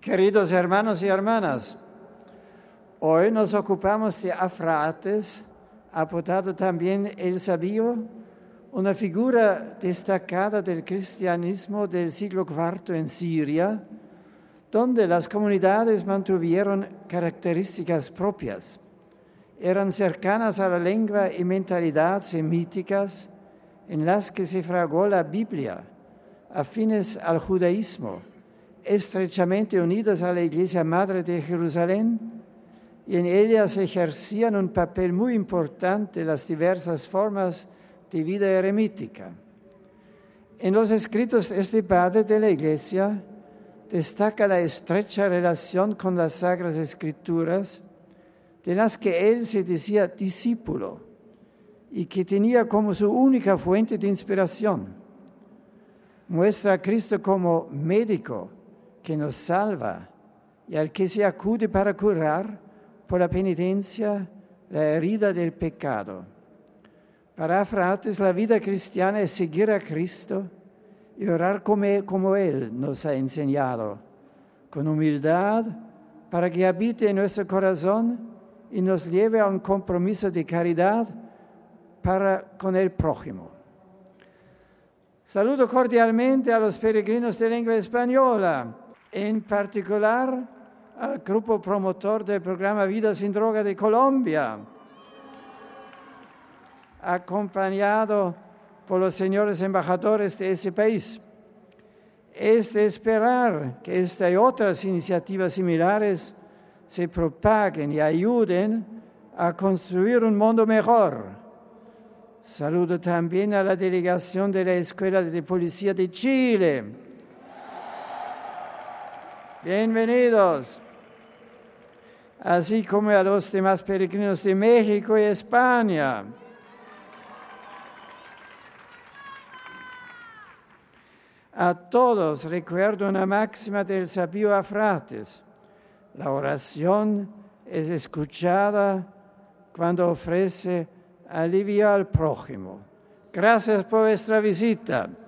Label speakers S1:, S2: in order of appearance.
S1: Queridos hermanos y hermanas, hoy nos ocupamos de Afrates, apodado también el Sabio, una figura destacada del cristianismo del siglo IV en Siria, donde las comunidades mantuvieron características propias. Eran cercanas a la lengua y mentalidad semíticas en las que se fragó la Biblia, afines al judaísmo, estrechamente unidas a la Iglesia Madre de Jerusalén, y en ellas ejercían un papel muy importante las diversas formas de vida eremítica. En los escritos de este padre de la Iglesia destaca la estrecha relación con las Sagradas Escrituras, de las que él se decía discípulo y que tenía como su única fuente de inspiración. Muestra a Cristo como médico que nos salva y al que se acude para curar por la penitencia la herida del pecado. Para Afrates la vida cristiana es seguir a Cristo y orar como Él nos ha enseñado, con humildad para que habite en nuestro corazón y nos lleve a un compromiso de caridad con el prójimo. Saludo cordialmente a los peregrinos de lengua española, en particular al grupo promotor del programa Vida sin Droga de Colombia, acompañado por los señores embajadores de ese país. Es de esperar que esta y otras iniciativas similares se propaguen y ayuden a construir un mundo mejor. Saludo también a la delegación de la Escuela de Policía de Chile. Bienvenidos. Así como a los demás peregrinos de México y España. A todos recuerdo una máxima del sabio Afrates: la oración es escuchada cuando ofrece alivio al prójimo. Gracias por vuestra visita.